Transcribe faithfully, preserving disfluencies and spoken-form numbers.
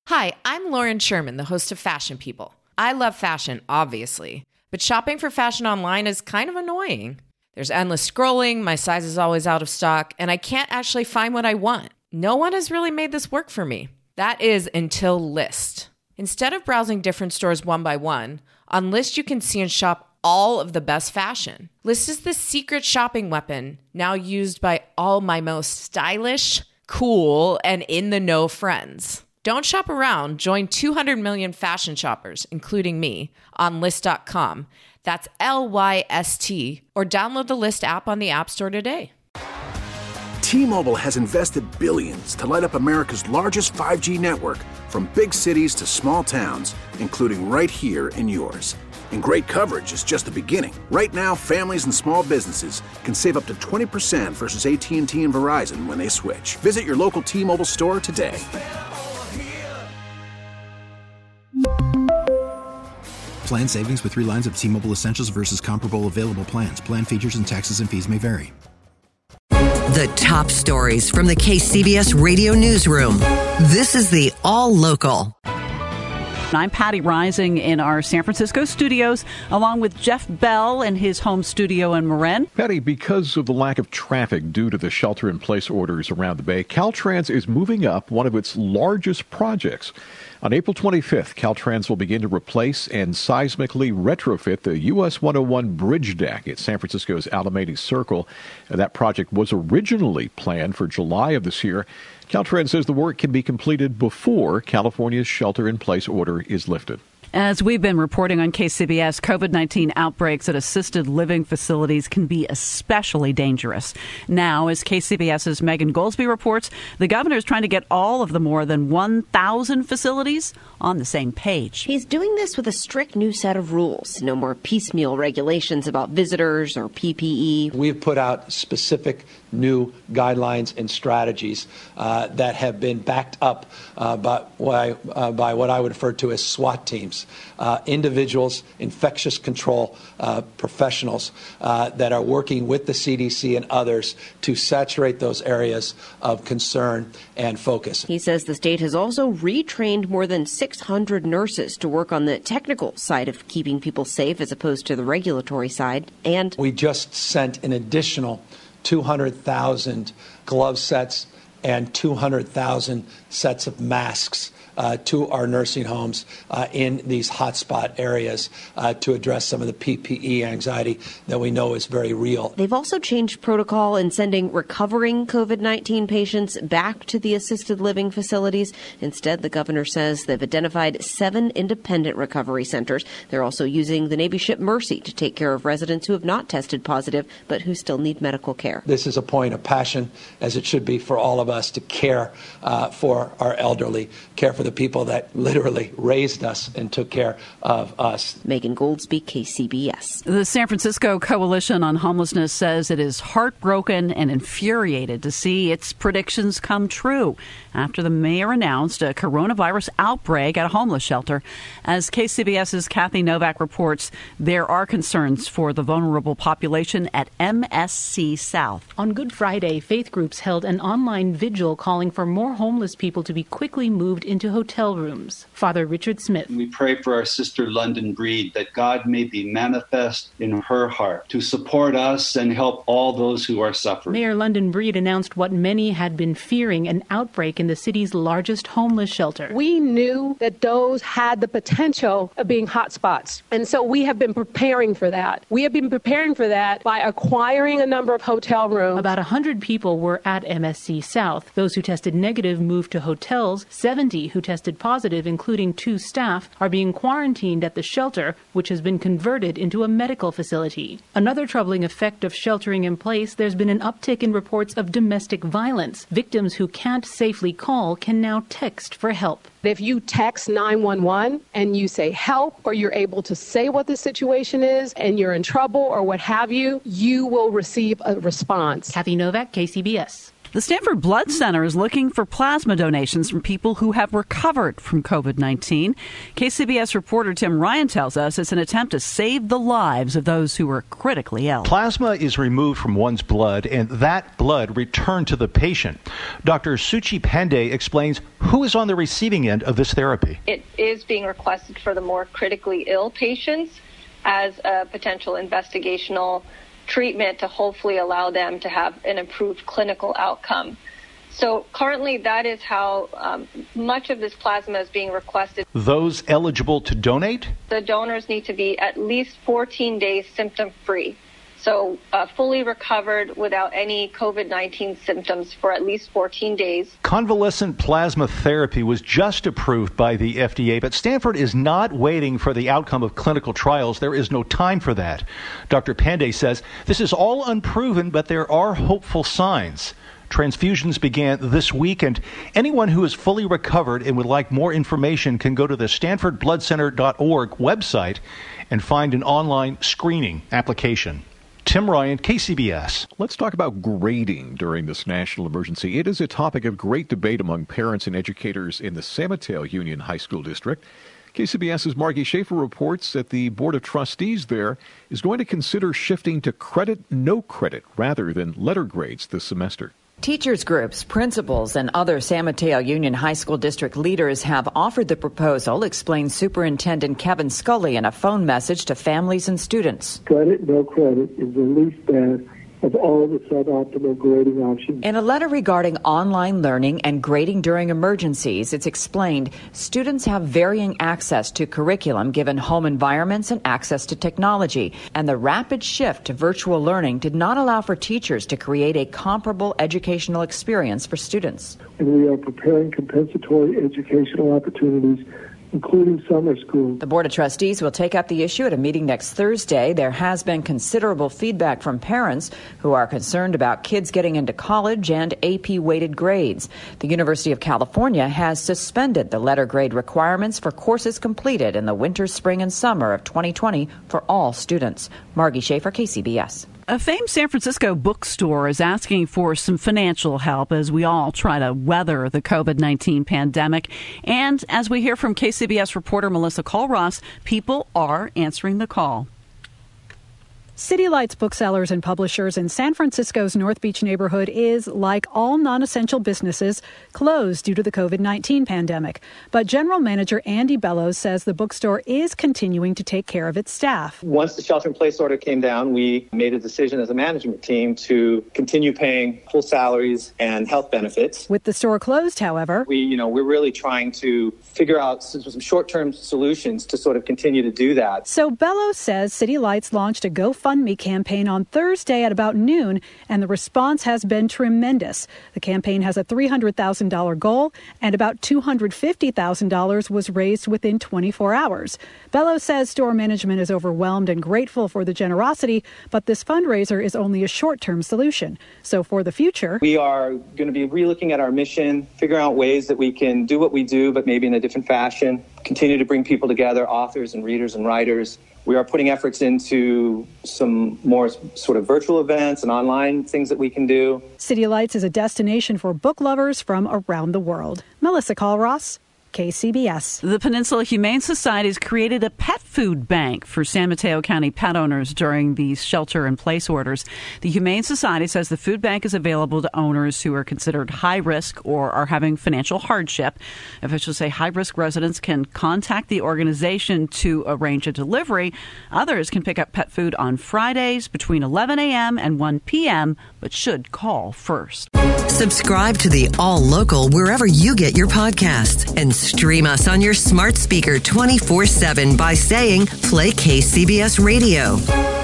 Hi, I'm Lauren Sherman, the host of Fashion People. I love fashion, obviously, but shopping for fashion online is kind of annoying. There's endless scrolling, my size is always out of stock, and I can't actually find what I want. No one has really made this work for me. That is until Lyst. Instead of browsing different stores one by one, on Lyst you can see and shop all of the best fashion. Lyst is the secret shopping weapon now used by all my most stylish, cool, and in-the-know friends. Don't shop around. Join two hundred million fashion shoppers, including me, on Lyst dot com. That's L Y S T, or download the Lyst app on the App Store today. T-Mobile has invested billions to light up America's largest five G network, from big cities to small towns, including right here in yours. And great coverage is just the beginning. Right now, families and small businesses can save up to twenty percent versus A T and T and Verizon when they switch. Visit your local T-Mobile store today. Plan savings with three lines of T-Mobile Essentials versus comparable available plans. Plan features and taxes and fees may vary. The top stories from the K C B S Radio Newsroom. This is the All Local. I'm Patty Rising in our San Francisco studios, along with Jeff Bell in his home studio in Marin. Patty, because of the lack of traffic due to the shelter-in-place orders around the Bay, Caltrans is moving up one of its largest projects. On April twenty-fifth, Caltrans will begin to replace and seismically retrofit the U S one oh one bridge deck at San Francisco's Alameda Circle. That project was originally planned for July of this year. Caltrans says the work can be completed before California's shelter-in-place order is lifted. As we've been reporting on K C B S, COVID nineteen outbreaks at assisted living facilities can be especially dangerous. Now, as K C B S's Megan Goldsby reports, the governor is trying to get all of the more than one thousand facilities on the same page. He's doing this with a strict new set of rules. No more piecemeal regulations about visitors or P P E. We've put out specific new guidelines and strategies uh, that have been backed up uh, by, uh, by what I would refer to as SWAT teams, uh, individuals, infectious control uh, professionals uh, that are working with the C D C and others to saturate those areas of concern and focus. He says the state has also retrained more than six hundred nurses to work on the technical side of keeping people safe as opposed to the regulatory side. And we just sent an additional two hundred thousand glove sets and two hundred thousand sets of masks uh, to our nursing homes uh, in these hotspot areas uh, to address some of the P P E anxiety that we know is very real. They've also changed protocol in sending recovering COVID nineteen patients back to the assisted living facilities. Instead, the governor says they've identified seven independent recovery centers. They're also using the Navy ship Mercy to take care of residents who have not tested positive but who still need medical care. This is a point of passion, as it should be for all of us, to care uh, for our elderly, care for the people that literally raised us and took care of us. Megan Goldsby, K C B S. The San Francisco Coalition on Homelessness says it is heartbroken and infuriated to see its predictions come true after the mayor announced a coronavirus outbreak at a homeless shelter. As K C B S's Kathy Novak reports, there are concerns for the vulnerable population at M S C South. On Good Friday, faith groups held an online vigil calling for more homeless people to be quickly moved into hotel rooms. Father Richard Smith. We pray for our sister London Breed, that God may be manifest in her heart to support us and help all those who are suffering. Mayor London Breed announced what many had been fearing, an outbreak in the city's largest homeless shelter. We knew that those had the potential of being hotspots, and so we have been preparing for that. We have been preparing for that by acquiring a number of hotel rooms. About one hundred people were at M S C South. Those who tested negative moved to hotels. seventy who tested positive, including two staff, are being quarantined at the shelter, which has been converted into a medical facility. Another troubling effect of sheltering in place, there's been an uptick in reports of domestic violence. Victims who can't safely call can now text for help. If you text nine one one and you say help, or you're able to say what the situation is and you're in trouble or what have you, you will receive a response. Kathy Novak, K C B S. The Stanford Blood Center is looking for plasma donations from people who have recovered from COVID nineteen. K C B S reporter Tim Ryan tells us it's an attempt to save the lives of those who are critically ill. Plasma is removed from one's blood, and that blood returned to the patient. Doctor Suchi Pandey explains who is on the receiving end of this therapy. It is being requested for the more critically ill patients as a potential investigational treatment to hopefully allow them to have an improved clinical outcome. So currently that is how um, much of this plasma is being requested. Those eligible to donate? The donors need to be at least fourteen days symptom-free. So uh, fully recovered without any COVID nineteen symptoms for at least fourteen days. Convalescent plasma therapy was just approved by the F D A, but Stanford is not waiting for the outcome of clinical trials. There is no time for that. Doctor Pandey says this is all unproven, but there are hopeful signs. Transfusions began this week, and anyone who is fully recovered and would like more information can go to the stanford blood center dot org website and find an online screening application. Tim Ryan, K C B S. Let's talk about grading during this national emergency. It is a topic of great debate among parents and educators in the San Mateo Union High School District. KCBS's Margie Schaefer reports that the Board of Trustees there is going to consider shifting to credit, no credit, rather than letter grades this semester. Teachers groups, principals, and other San Mateo Union High School District leaders have offered the proposal, explains Superintendent Kevin Scully in a phone message to families and students. Credit, no credit is the least bad of all the suboptimal grading options. In a letter regarding online learning and grading during emergencies, it's explained students have varying access to curriculum given home environments and access to technology, and the rapid shift to virtual learning did not allow for teachers to create a comparable educational experience for students. And we are preparing compensatory educational opportunities, including summer school. The Board of Trustees will take up the issue at a meeting next Thursday. There has been considerable feedback from parents who are concerned about kids getting into college and A P-weighted grades. The University of California has suspended the letter grade requirements for courses completed in the winter, spring, and summer of twenty twenty for all students. Margie Schaefer, K C B S. A famed San Francisco bookstore is asking for some financial help as we all try to weather the COVID nineteen pandemic. And as we hear from K C B S reporter Melissa Colross, people are answering the call. City Lights booksellers and publishers in San Francisco's North Beach neighborhood is, like all non-essential businesses, closed due to the COVID nineteen pandemic. But General Manager Andy Bellows says the bookstore is continuing to take care of its staff. Once the shelter-in-place order came down, we made a decision as a management team to continue paying full salaries and health benefits. With the store closed, however, we, you know, we're really trying to figure out some, some short-term solutions to sort of continue to do that. So Bellows says City Lights launched a GoFundMe campaign on Thursday at about noon, and the response has been tremendous. The campaign has a three hundred thousand dollars goal, and about two hundred fifty thousand dollars was raised within twenty-four hours. Bellows says store management is overwhelmed and grateful for the generosity, but this fundraiser is only a short-term solution. So for the future, we are going to be relooking at our mission, figuring out ways that we can do what we do, but maybe in a different fashion, continue to bring people together, authors and readers and writers. We are putting efforts into some more sort of virtual events and online things that we can do. City Lights is a destination for book lovers from around the world. Melissa Colross, K C B S. The Peninsula Humane Society has created a pet food bank for San Mateo County pet owners during these shelter-in-place orders. The Humane Society says the food bank is available to owners who are considered high risk or are having financial hardship. Officials say high-risk residents can contact the organization to arrange a delivery. Others can pick up pet food on Fridays between eleven a.m. and one p.m., but should call first. Subscribe to the All Local wherever you get your podcasts and stream us on your smart speaker twenty-four seven by saying, play K C B S Radio.